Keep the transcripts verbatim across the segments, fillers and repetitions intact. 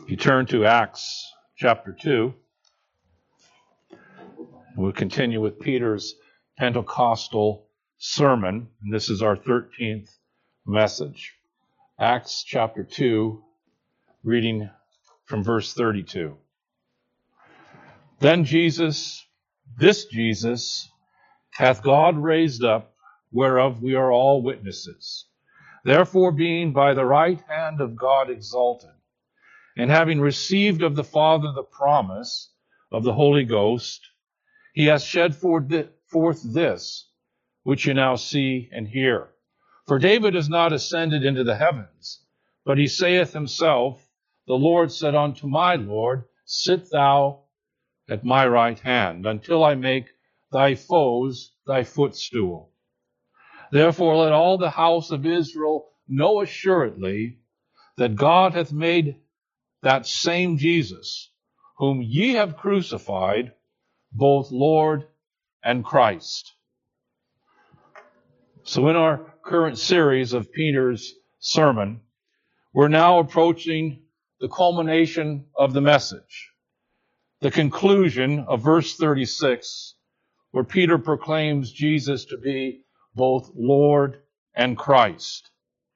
You turn to Acts chapter two. We'll continue with Peter's Pentecostal sermon. And this is our thirteenth message. Acts chapter two, reading from verse thirty-two. Then Jesus, this Jesus, hath God raised up, whereof we are all witnesses. Therefore, being by the right hand of God exalted, and having received of the Father the promise of the Holy Ghost, he hath shed forth this, which you now see and hear. For David is not ascended into the heavens, but he saith himself, the Lord said unto my Lord, sit thou at my right hand, until I make thy foes thy footstool. Therefore let all the house of Israel know assuredly that God hath made that same Jesus, whom ye have crucified, both Lord and Christ. So in our current series of Peter's sermon, we're now approaching the culmination of the message, the conclusion of verse thirty-six, where Peter proclaims Jesus to be both Lord and Christ.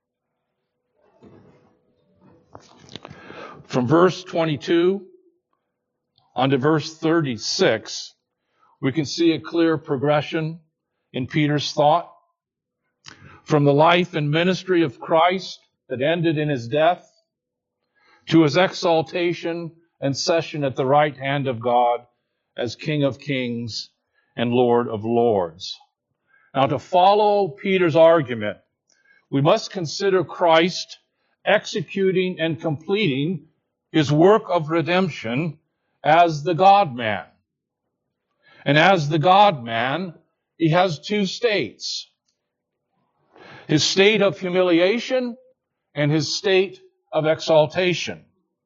From verse twenty-two on to verse thirty-six, we can see a clear progression in Peter's thought. From the life and ministry of Christ that ended in his death, to his exaltation and session at the right hand of God as King of Kings and Lord of Lords. Now, to follow Peter's argument, we must consider Christ executing and completing his work of redemption as the God-man. And as the God-man, he has two states. His state of humiliation and his state of exaltation.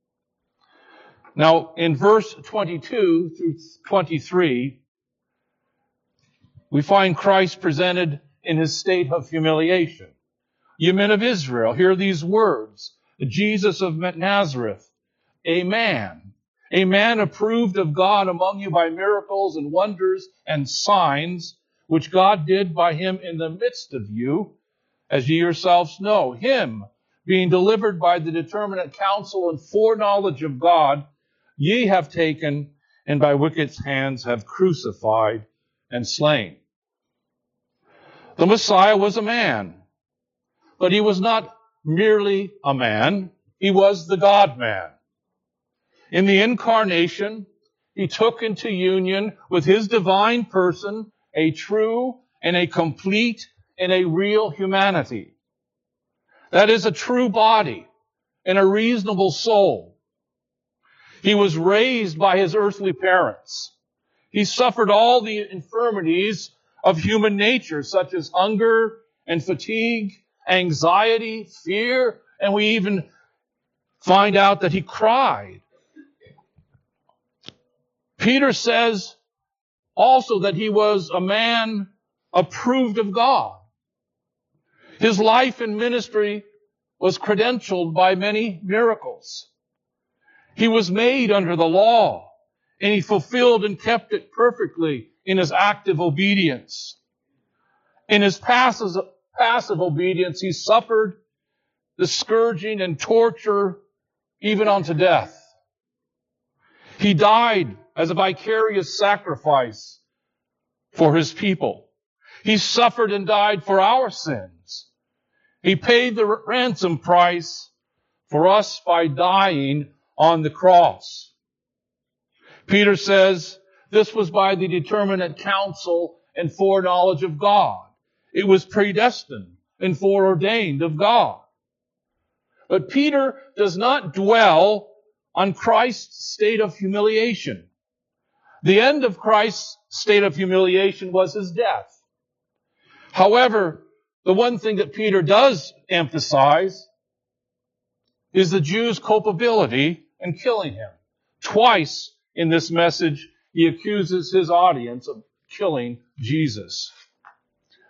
Now, in verse twenty-two through twenty-three, we find Christ presented in his state of humiliation. You men of Israel, hear these words. Jesus of Nazareth, a man, a man approved of God among you by miracles and wonders and signs, which God did by him in the midst of you, as ye yourselves know. Him, being delivered by the determinate counsel and foreknowledge of God, ye have taken, and by wicked hands have crucified and slain. The Messiah was a man, but he was not merely a man. He was the God-man. In the incarnation, he took into union with his divine person a true and a complete and a real humanity. That is, a true body and a reasonable soul. He was raised by his earthly parents. He suffered all the infirmities of human nature, such as hunger and fatigue, anxiety, fear, and we even find out that he cried. Peter says also that he was a man approved of God. His life and ministry was credentialed by many miracles. He was made under the law, and he fulfilled and kept it perfectly in his active obedience. In his passive, passive obedience, he suffered the scourging and torture even unto death. He died as a vicarious sacrifice for his people. He suffered and died for our sins. He paid the ransom price for us by dying on the cross. Peter says this was by the determinate counsel and foreknowledge of God. It was predestined and foreordained of God. But Peter does not dwell on Christ's state of humiliation. The end of Christ's state of humiliation was his death. However, the one thing that Peter does emphasize is the Jews' culpability in killing him. Twice in this message, he accuses his audience of killing Jesus.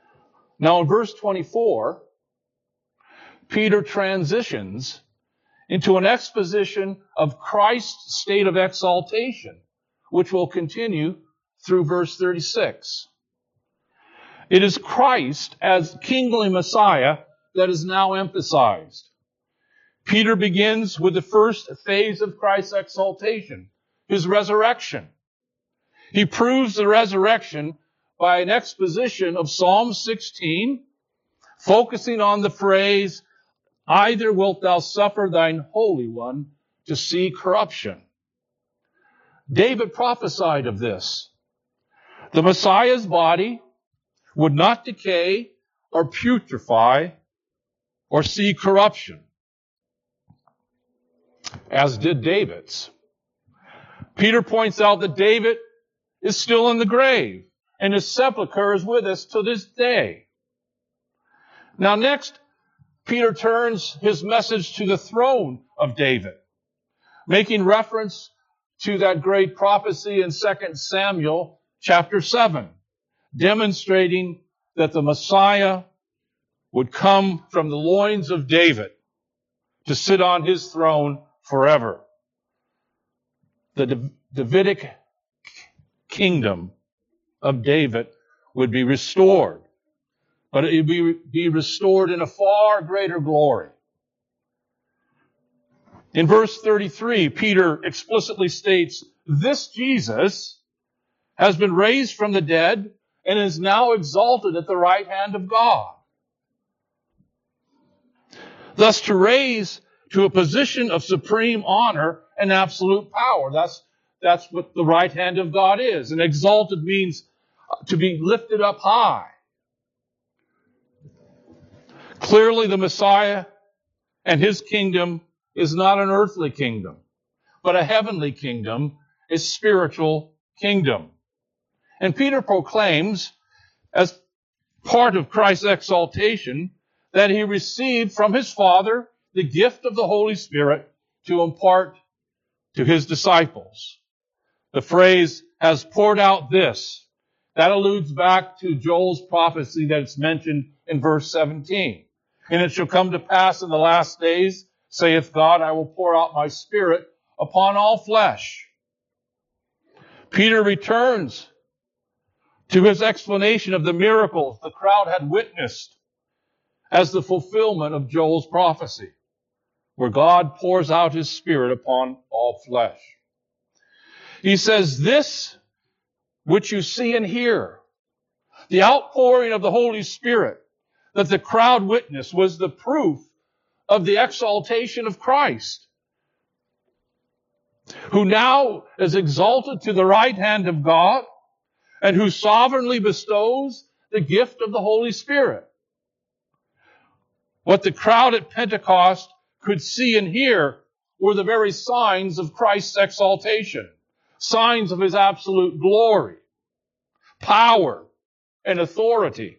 Now in verse twenty-four, Peter transitions into an exposition of Christ's state of exaltation, which will continue through verse thirty-six. It is Christ as kingly Messiah that is now emphasized. Peter begins with the first phase of Christ's exaltation, his resurrection. He proves the resurrection by an exposition of Psalm sixteen, focusing on the phrase, "Either wilt thou suffer thine Holy One to see corruption." David prophesied of this. The Messiah's body would not decay or putrefy or see corruption, as did David's. Peter points out that David is still in the grave, and his sepulchre is with us to this day. Now next, Peter turns his message to the throne of David, making reference to that great prophecy in Second Samuel chapter seven, demonstrating that the Messiah would come from the loins of David to sit on his throne forever. The Davidic kingdom of David would be restored, but it would be, be restored in a far greater glory. In verse thirty-three, Peter explicitly states, "This Jesus has been raised from the dead and is now exalted at the right hand of God." Thus, to raise to a position of supreme honor and absolute power. That's, that's what the right hand of God is. And exalted means to be lifted up high. Clearly, the Messiah and his kingdom is not an earthly kingdom, but a heavenly kingdom, a spiritual kingdom. And Peter proclaims, as part of Christ's exaltation, that he received from his Father the gift of the Holy Spirit to impart to his disciples. The phrase, "has poured out this," that alludes back to Joel's prophecy that is mentioned in verse seventeen. "And it shall come to pass in the last days, saith God, I will pour out my Spirit upon all flesh." Peter returns to his explanation of the miracles the crowd had witnessed as the fulfillment of Joel's prophecy, where God pours out his Spirit upon all flesh. He says, "This which you see and hear," the outpouring of the Holy Spirit that the crowd witnessed, was the proof of the exaltation of Christ, who now is exalted to the right hand of God and who sovereignly bestows the gift of the Holy Spirit. What the crowd at Pentecost could see and hear were the very signs of Christ's exaltation, signs of his absolute glory, power, and authority.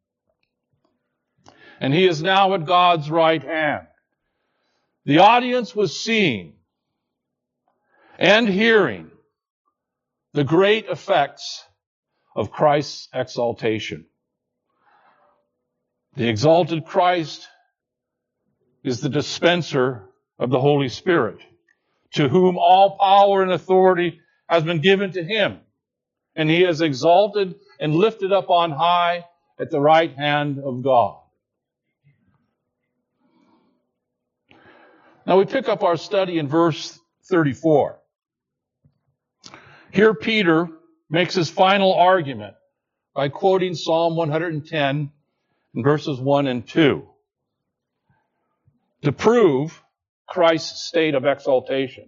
And he is now at God's right hand. The audience was seeing and hearing the great effects of Christ's exaltation. The exalted Christ is the dispenser of the Holy Spirit, to whom all power and authority has been given to him, and he is exalted and lifted up on high at the right hand of God. Now we pick up our study in verse thirty-four. Here Peter makes his final argument by quoting Psalm one hundred ten in verses one and two to prove Christ's state of exaltation.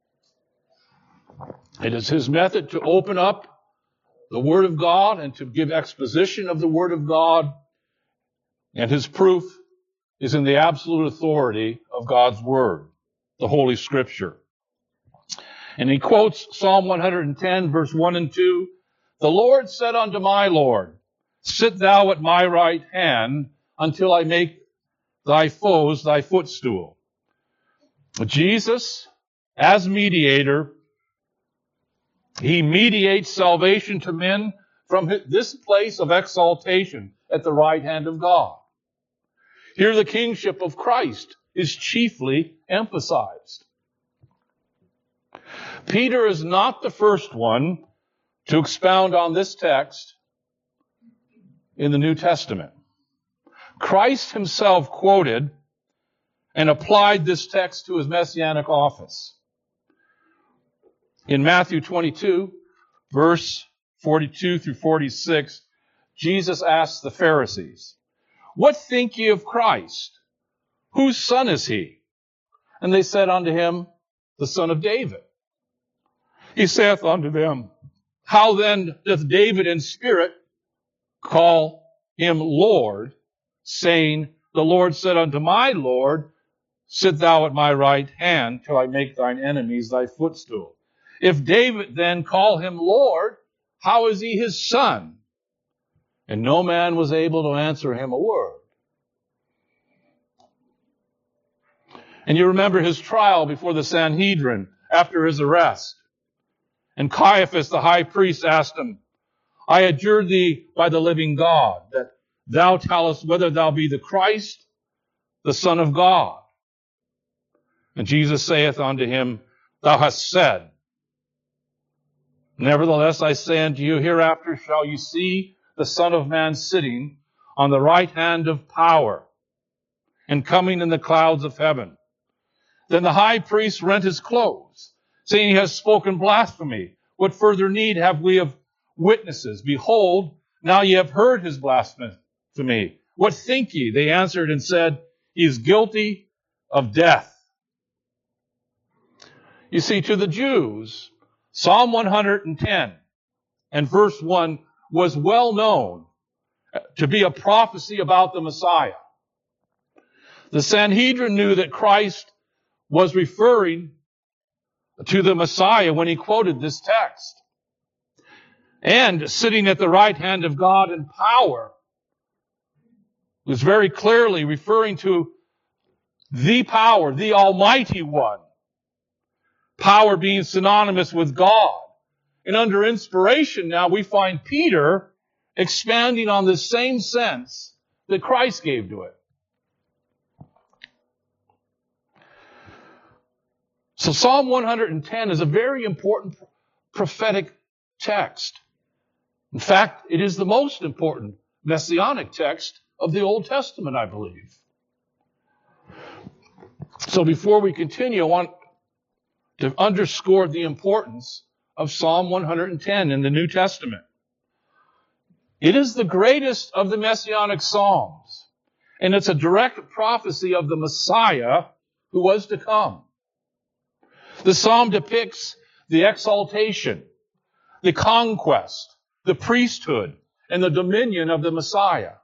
It is his method to open up the Word of God and to give exposition of the Word of God, and his proof is in the absolute authority of God's Word, the Holy Scripture. And he quotes Psalm one hundred ten, verse one and two, "The Lord said unto my Lord, Sit thou at my right hand until I make thy foes thy footstool." Jesus, as mediator, he mediates salvation to men from this place of exaltation at the right hand of God. Here the kingship of Christ is chiefly emphasized. Peter is not the first one to expound on this text in the New Testament. Christ himself quoted and applied this text to his messianic office. In Matthew twenty-two, verse forty-two through forty-six, Jesus asked the Pharisees, "What think ye of Christ? Whose son is he?" And they said unto him, "The son of David." He saith unto them, "How then doth David in spirit call him Lord, saying, The Lord said unto my Lord, Sit thou at my right hand till I make thine enemies thy footstool. If David then call him Lord, how is he his son?" And no man was able to answer him a word. And you remember his trial before the Sanhedrin after his arrest. And Caiaphas, the high priest, asked him, "I adjure thee by the living God, that thou tellest whether thou be the Christ, the Son of God." And Jesus saith unto him, "Thou hast said. Nevertheless, I say unto you, hereafter shall you see the Son of Man sitting on the right hand of power, and coming in the clouds of heaven." Then the high priest rent his clothes, saying, "He has spoken blasphemy. What further need have we of witnesses? Behold, now ye have heard his blasphemy to me. What think ye?" They answered and said, "He is guilty of death." You see, to the Jews, Psalm one hundred ten and verse one was well known to be a prophecy about the Messiah. The Sanhedrin knew that Christ was referring to the Messiah when he quoted this text. And sitting at the right hand of God in power was very clearly referring to the power, the Almighty One. Power being synonymous with God. And under inspiration now we find Peter expanding on the same sense that Christ gave to it. So Psalm one hundred ten is a very important prophetic text. In fact, it is the most important messianic text of the Old Testament, I believe. So before we continue, I want to underscore the importance of Psalm one hundred ten in the New Testament. It is the greatest of the messianic psalms, and it's a direct prophecy of the Messiah who was to come. The psalm depicts the exaltation, the conquest, the priesthood, and the dominion of the Messiah.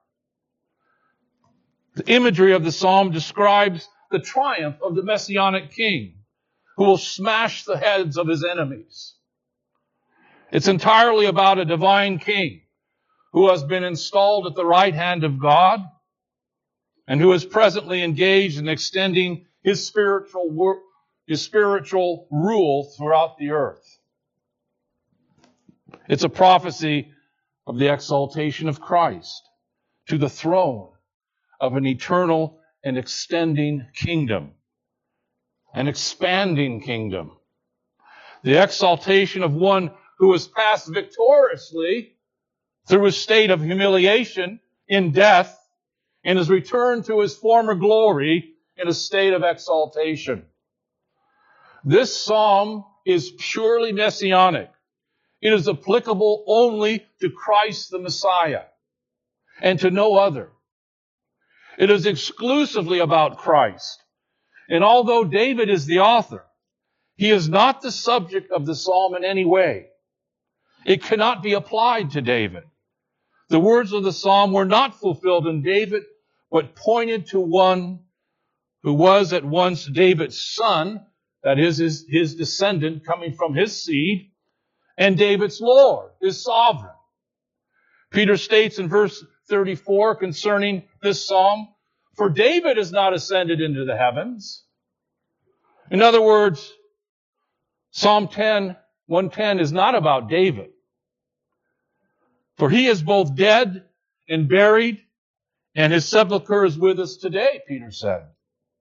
The imagery of the psalm describes the triumph of the messianic king who will smash the heads of his enemies. It's entirely about a divine king who has been installed at the right hand of God and who is presently engaged in extending his spiritual work, his spiritual rule throughout the earth. It's a prophecy of the exaltation of Christ to the throne of an eternal and extending kingdom, an expanding kingdom. The exaltation of one who has passed victoriously through a state of humiliation in death and has returned to his former glory in a state of exaltation. This psalm is purely messianic. It is applicable only to Christ the Messiah and to no other. It is exclusively about Christ. And although David is the author, he is not the subject of the psalm in any way. It cannot be applied to David. The words of the psalm were not fulfilled in David, but pointed to one who was at once David's son, that is, his, his descendant coming from his seed, and David's Lord, his sovereign. Peter states in verse thirty-four concerning this psalm, "For David is not ascended into the heavens." In other words, Psalm ten, one ten is not about David. For he is both dead and buried, and his sepulchre is with us today, Peter said.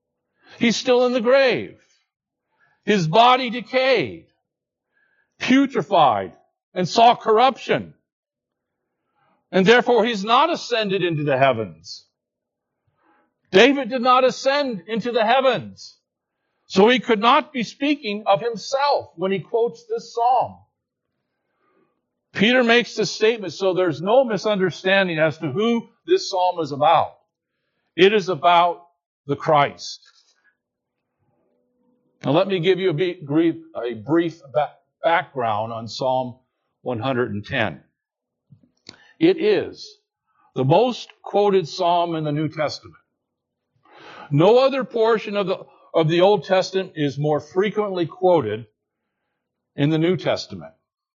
He's still in the grave. His body decayed, putrefied, and saw corruption. And therefore he's not ascended into the heavens. David did not ascend into the heavens. So he could not be speaking of himself when he quotes this psalm. Peter makes this statement so there's no misunderstanding as to who this psalm is about. It is about the Christ. Now let me give you a brief, a brief background on Psalm one hundred ten. It is the most quoted psalm in the New Testament. No other portion of the, of the Old Testament is more frequently quoted in the New Testament.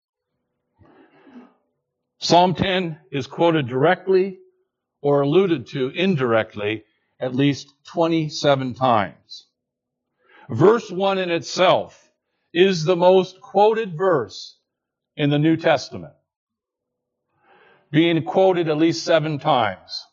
Psalm ten is quoted directly or alluded to indirectly at least twenty-seven times. Verse one in itself is the most quoted verse in the New Testament, being quoted at least seven times.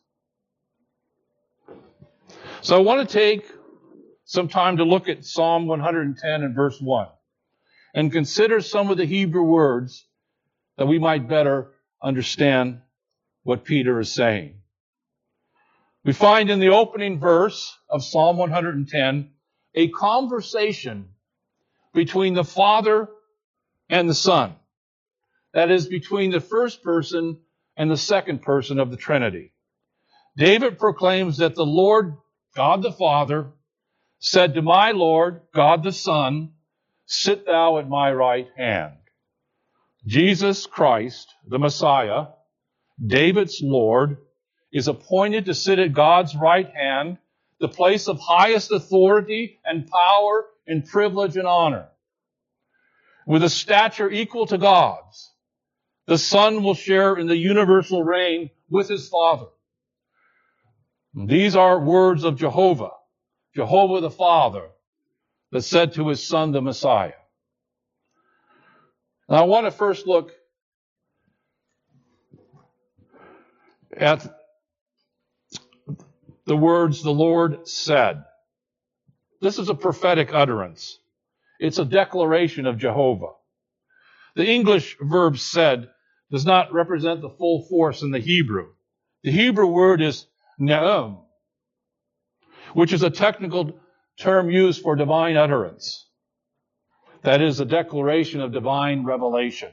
So I want to take some time to look at Psalm one hundred ten and verse one and consider some of the Hebrew words that we might better understand what Peter is saying. We find in the opening verse of Psalm one hundred ten a conversation between the Father and the Son. That is, between the first person and the second person of the Trinity. David proclaims that the Lord, God the Father, said to my Lord, God the Son, sit thou at my right hand. Jesus Christ, the Messiah, David's Lord, is appointed to sit at God's right hand, the place of highest authority and power and privilege and honor. With a stature equal to God's, the Son will share in the universal reign with his Father. These are words of Jehovah, Jehovah the Father, that said to his Son, the Messiah. Now I want to first look at the words the Lord said. This is a prophetic utterance. It's a declaration of Jehovah. The English verb said does not represent the full force in the Hebrew. The Hebrew word is ne'em, which is a technical term used for divine utterance. That is a declaration of divine revelation.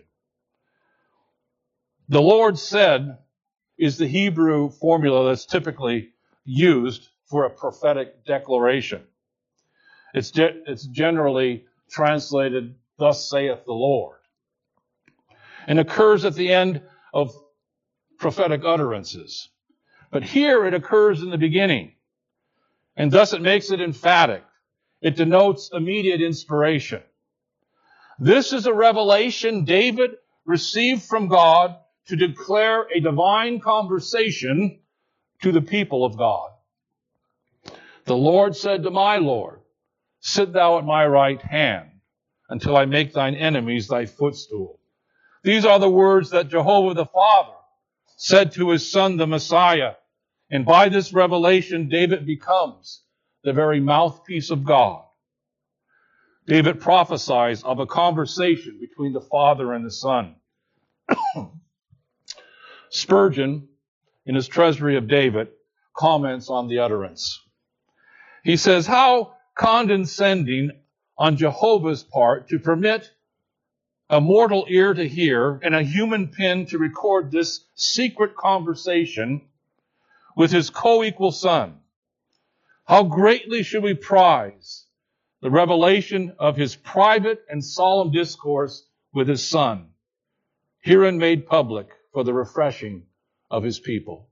The Lord said is the Hebrew formula that's typically used for a prophetic declaration. It's, ge- it's generally translated, thus saith the Lord, and occurs at the end of prophetic utterances. But here it occurs in the beginning, and thus it makes it emphatic. It denotes immediate inspiration. This is a revelation David received from God to declare a divine conversation to the people of God. The Lord said to my Lord, sit thou at my right hand until I make thine enemies thy footstool. These are the words that Jehovah the Father said to his Son, the Messiah. And by this revelation, David becomes the very mouthpiece of God. David prophesies of a conversation between the Father and the Son. Spurgeon, in his Treasury of David, comments on the utterance. He says, how condescending on Jehovah's part to permit a mortal ear to hear and a human pen to record this secret conversation with his co-equal Son. How greatly should we prize the revelation of his private and solemn discourse with his Son, herein made public for the refreshing of his people.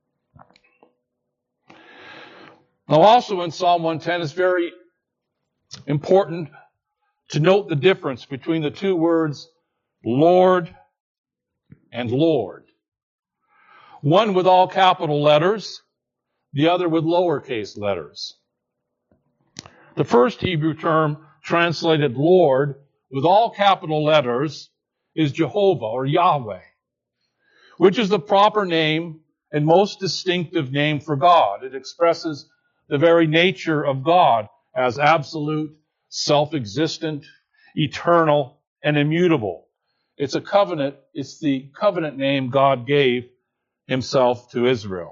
Now also in Psalm one ten, it's very important to note the difference between the two words Lord and Lord. One with all capital letters, the other with lowercase letters. The first Hebrew term translated Lord with all capital letters is Jehovah or Yahweh, which is the proper name and most distinctive name for God. It expresses the very nature of God as absolute, self-existent, eternal, and immutable. It's a covenant. It's the covenant name God gave himself to Israel.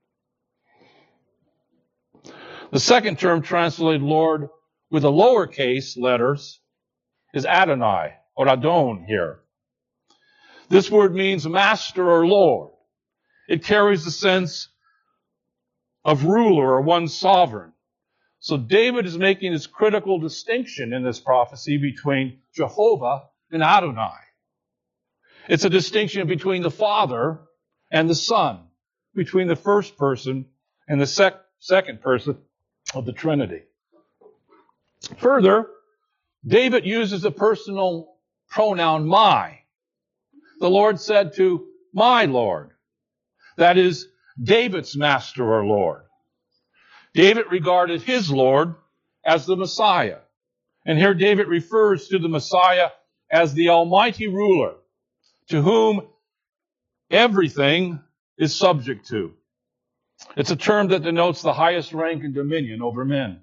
The second term translated Lord with the lowercase letters is Adonai, or Adon here. This word means master or Lord. It carries the sense of ruler or one sovereign. So David is making this critical distinction in this prophecy between Jehovah and Adonai. It's a distinction between the Father and the Son, between the first person and the sec- second person of the Trinity. Further, David uses the personal pronoun my. The Lord said to my Lord. That is, David's master or Lord. David regarded his Lord as the Messiah. And here David refers to the Messiah as the Almighty Ruler, to whom everything is subject to. It's a term that denotes the highest rank and dominion over men.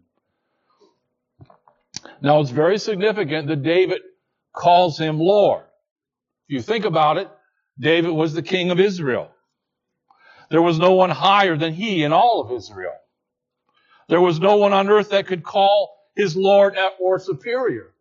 Now, it's very significant that David calls him Lord. If you think about it, David was the king of Israel. There was no one higher than he in all of Israel. There was no one on earth that could call his Lord or superior.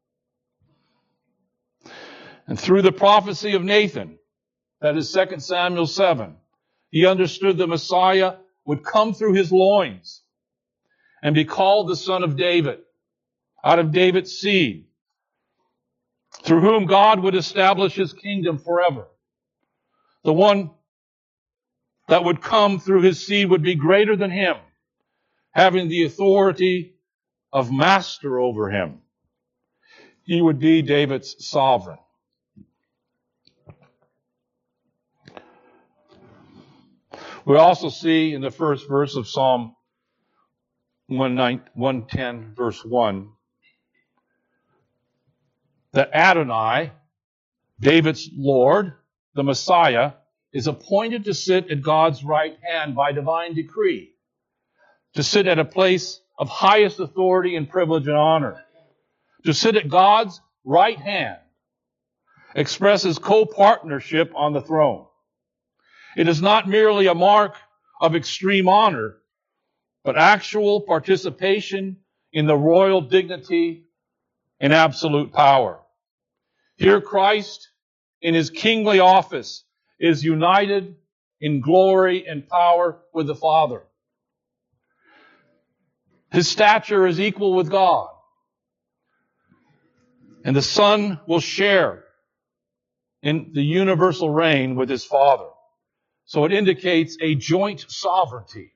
And through the prophecy of Nathan, that is Second Samuel seven, he understood the Messiah would come through his loins and be called the Son of David, out of David's seed, through whom God would establish his kingdom forever. The one that would come through his seed would be greater than him, having the authority of master over him. He would be David's sovereign. We also see in the first verse of Psalm one ten, verse one, that Adonai, David's Lord, the Messiah, is appointed to sit at God's right hand by divine decree, to sit at a place of highest authority and privilege and honor. To sit at God's right hand expresses co-partnership on the throne. It is not merely a mark of extreme honor, but actual participation in the royal dignity and absolute power. Here Christ, in his kingly office, is united in glory and power with the Father. His stature is equal with God. And the Son will share in the universal reign with his Father. So it indicates a joint sovereignty.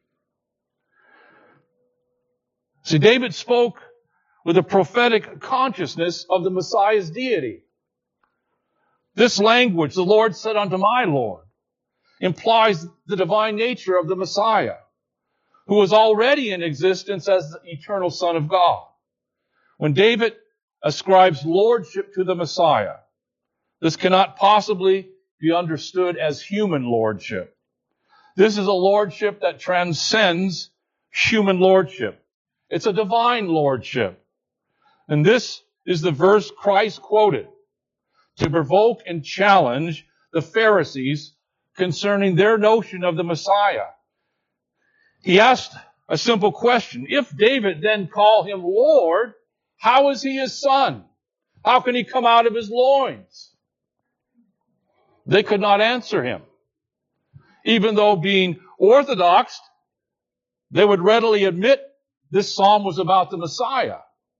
See, David spoke with a prophetic consciousness of the Messiah's deity. This language, the Lord said unto my Lord, implies the divine nature of the Messiah, who was already in existence as the eternal Son of God. When David ascribes lordship to the Messiah, this cannot possibly be understood as human lordship. This is a lordship that transcends human lordship. It's a divine lordship. And this is the verse Christ quoted to provoke and challenge the Pharisees concerning their notion of the Messiah. He asked a simple question. If David then call him Lord, how is he his son? How can he come out of his loins? They could not answer him. Even though being orthodox, they would readily admit this psalm was about the Messiah.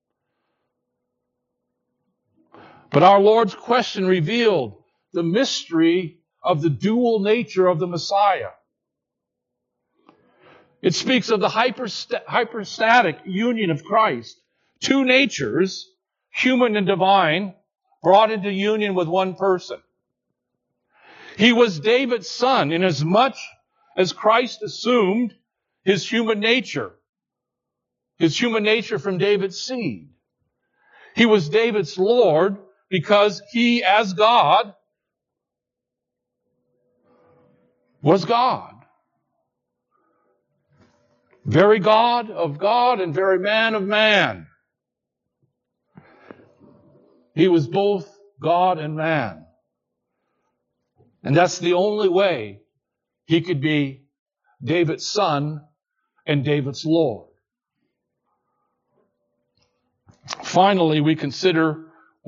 But our Lord's question revealed the mystery of the dual nature of the Messiah. It speaks of the hyperst- hypostatic union of Christ. Two natures, human and divine, brought into union with one person. He was David's son inasmuch as Christ assumed his human nature, his human nature from David's seed. He was David's Lord because he, as God, was God. Very God of God and very man of man. He was both God and man. And that's the only way he could be David's son and David's Lord. Finally, we consider,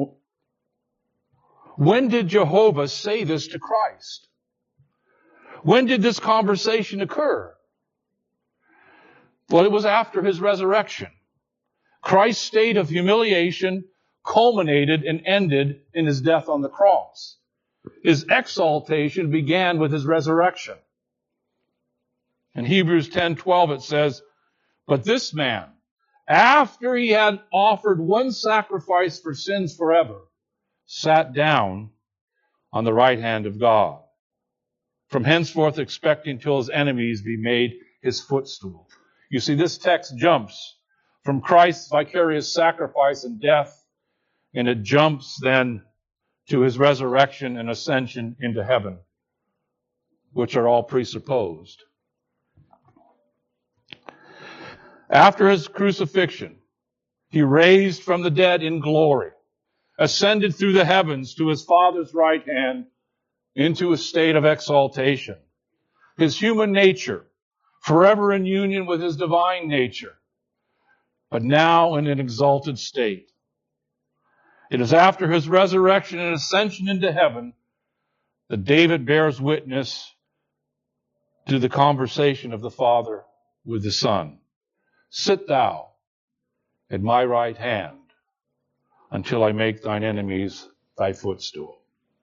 when did Jehovah say this to Christ? When did this conversation occur? Well, it was after his resurrection. Christ's state of humiliation culminated and ended in his death on the cross. His exaltation began with his resurrection. In Hebrews ten twelve it says, "But this man, after he had offered one sacrifice for sins forever, sat down on the right hand of God, from henceforth expecting till his enemies be made his footstool." You see, this text jumps from Christ's vicarious sacrifice and death, and it jumps then to his resurrection and ascension into heaven, which are all presupposed. After his crucifixion, he raised from the dead in glory, ascended through the heavens to his Father's right hand into a state of exaltation. His human nature, forever in union with his divine nature, but now in an exalted state. It is after his resurrection and ascension into heaven that David bears witness to the conversation of the Father with the Son. "Sit thou at my right hand until I make thine enemies thy footstool."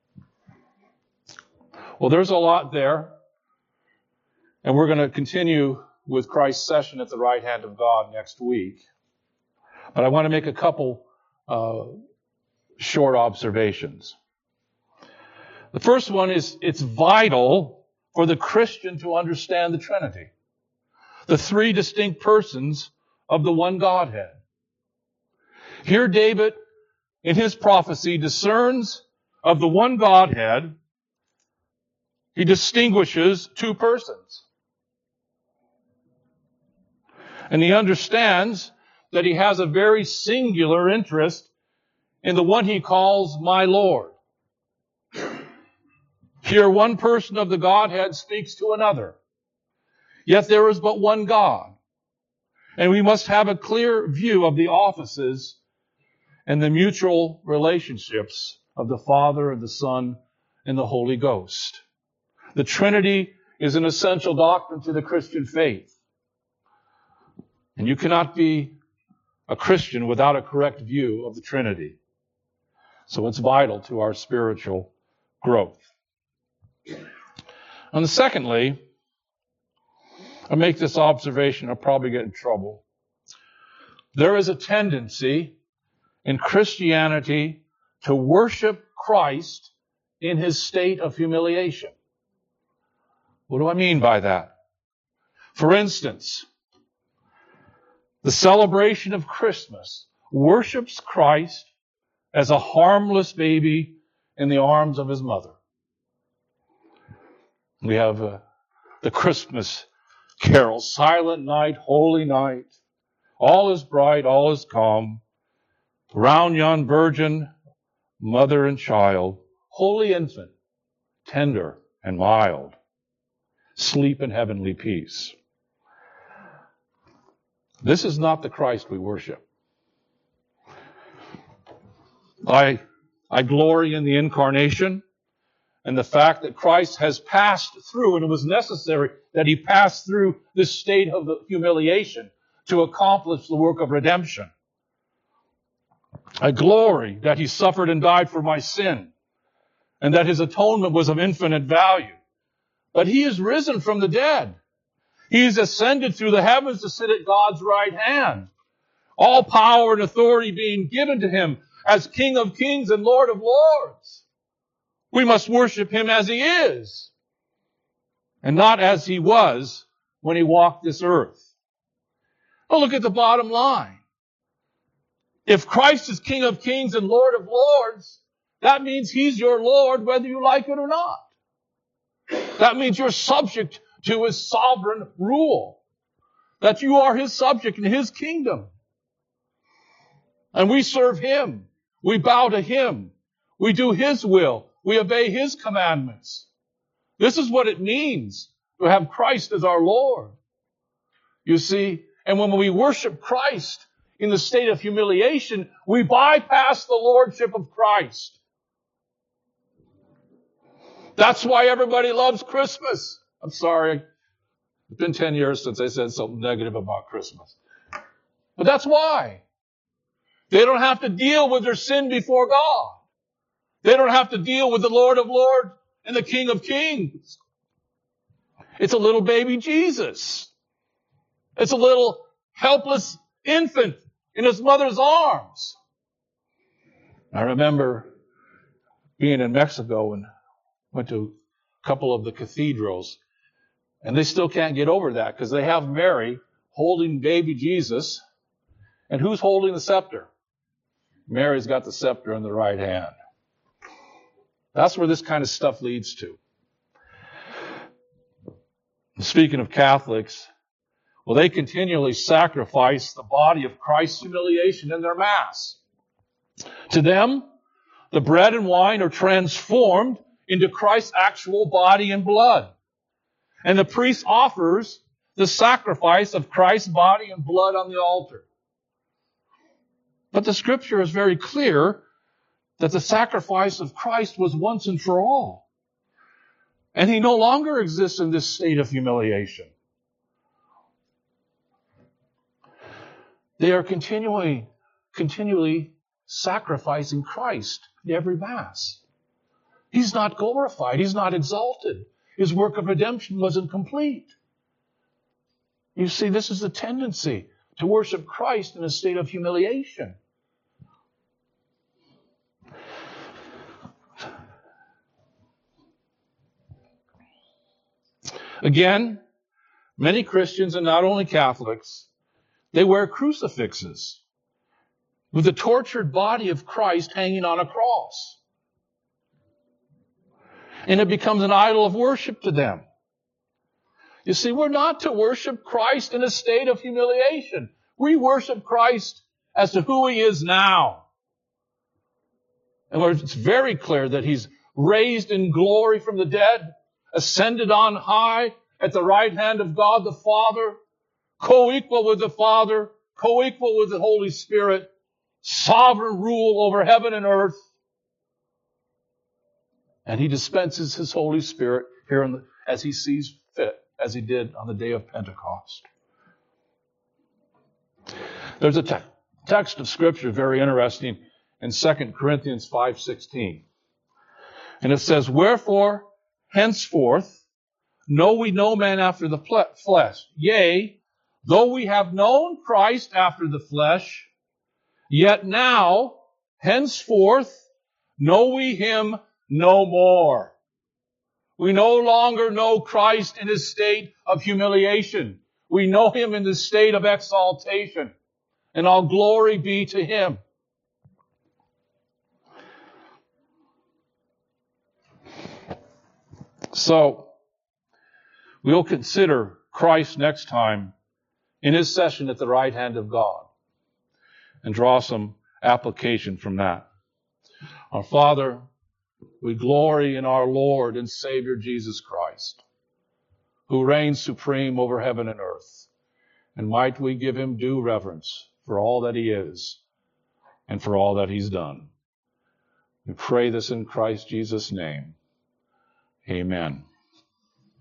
Well, there's a lot there. And we're going to continue with Christ's session at the right hand of God next week. But I want to make a couple uh, short observations. The first one is it's vital for the Christian to understand the Trinity, the three distinct persons of the one Godhead. Here David, in his prophecy, discerns of the one Godhead. He distinguishes two persons. And he understands that he has a very singular interest in the one he calls my Lord. Here one person of the Godhead speaks to another. Yet there is but one God. And we must have a clear view of the offices and the mutual relationships of the Father and the Son and the Holy Ghost. The Trinity is an essential doctrine to the Christian faith. And you cannot be a Christian without a correct view of the Trinity. So it's vital to our spiritual growth. And secondly, I make this observation, I'll probably get in trouble. There is a tendency in Christianity to worship Christ in his state of humiliation. What do I mean by that? For instance, the celebration of Christmas worships Christ as a harmless baby in the arms of his mother. We have uh, the Christmas carol, "Silent night, holy night, all is bright, all is calm. Round yon virgin, mother and child, holy infant, tender and mild, sleep in heavenly peace." This is not the Christ we worship. I, I glory in the incarnation and the fact that Christ has passed through, and it was necessary that he passed through this state of humiliation to accomplish the work of redemption. I glory that he suffered and died for my sin, and that his atonement was of infinite value. But he is risen from the dead. He is ascended through the heavens to sit at God's right hand. All power and authority being given to him as King of kings and Lord of lords. We must worship him as he is, and not as he was when he walked this earth. Well, look at the bottom line. If Christ is King of kings and Lord of lords, that means he's your Lord whether you like it or not. That means you're subject to his sovereign rule. that you are His subject in His kingdom. And we serve Him. We bow to Him. We do His will. We obey His commandments. This is what it means to have Christ as our Lord. You see, and when we worship Christ in the state of humiliation, we bypass the lordship of Christ. That's why everybody loves Christmas. I'm sorry. It's been ten years since I said something negative about Christmas. But that's why. They don't have to deal with their sin before God. They don't have to deal with the Lord of Lords and the King of Kings. It's a little baby Jesus. It's a little helpless infant in his mother's arms. I remember being in Mexico and went to a couple of the cathedrals, and they still can't get over that because they have Mary holding baby Jesus, and who's holding the scepter? Mary's got the scepter in the right hand. That's where this kind of stuff leads to. Speaking of Catholics, well, they continually sacrifice the body of Christ's humiliation in their Mass. To them, the bread and wine are transformed into Christ's actual body and blood. And the priest offers the sacrifice of Christ's body and blood on the altar. But the Scripture is very clear that the sacrifice of Christ was once and for all. And He no longer exists in this state of humiliation. They are continually, continually sacrificing Christ in every Mass. He's not glorified. He's not exalted. His work of redemption wasn't complete. You see, this is the tendency to worship Christ in a state of humiliation. Again, many Christians, and not only Catholics, they wear crucifixes with the tortured body of Christ hanging on a cross. And it becomes an idol of worship to them. You see, we're not to worship Christ in a state of humiliation. We worship Christ as to who He is now. And it's very clear that He's raised in glory from the dead, ascended on high at the right hand of God the Father, co-equal with the Father, co-equal with the Holy Spirit, sovereign rule over heaven and earth. And He dispenses His Holy Spirit here in the, as He sees fit, as He did on the day of Pentecost. There's a te- text of Scripture very interesting in Second Corinthians five sixteen. And it says, "Wherefore, henceforth, know we no man after the flesh. Yea, though we have known Christ after the flesh, yet now, henceforth, know we Him no more." We no longer know Christ in His state of humiliation. We know Him in the state of exaltation. And all glory be to Him. So, we'll consider Christ next time in His session at the right hand of God and draw some application from that. Our Father, we glory in our Lord and Savior Jesus Christ, who reigns supreme over heaven and earth. And might we give Him due reverence for all that He is and for all that He's done. We pray this in Christ Jesus' name. Amen.